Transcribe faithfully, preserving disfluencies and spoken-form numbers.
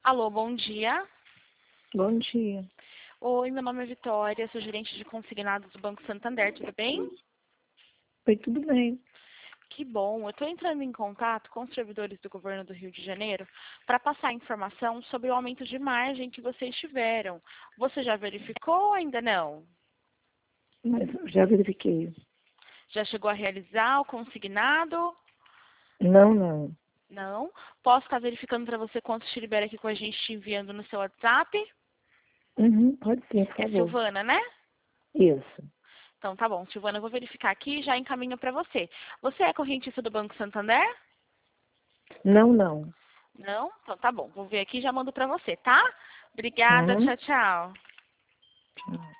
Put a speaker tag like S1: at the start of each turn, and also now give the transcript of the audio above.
S1: Alô, bom dia.
S2: Bom dia.
S1: Oi, meu nome é Vitória, sou gerente de consignados do Banco Santander, tudo bem?
S2: Foi tudo bem.
S1: Que bom, eu estou entrando em contato com os servidores do governo do Rio de Janeiro para passar informação sobre o aumento de margem que vocês tiveram. Você já verificou ou ainda não?
S2: Mas eu já verifiquei.
S1: Já chegou a realizar o consignado?
S2: Não, não.
S1: Não. Posso estar verificando para você quanto te libera aqui com a gente te enviando no seu WhatsApp?
S2: Uhum, pode ser, por
S1: É
S2: favor.
S1: Silvana, né?
S2: Isso.
S1: Então tá bom, Silvana, eu vou verificar aqui e já encaminho para você. Você é correntista do Banco Santander?
S2: Não, não.
S1: Não? Então tá bom, vou ver aqui e já mando para você, tá? Obrigada,
S2: Uhum.
S1: tchau, tchau.
S2: Tchau.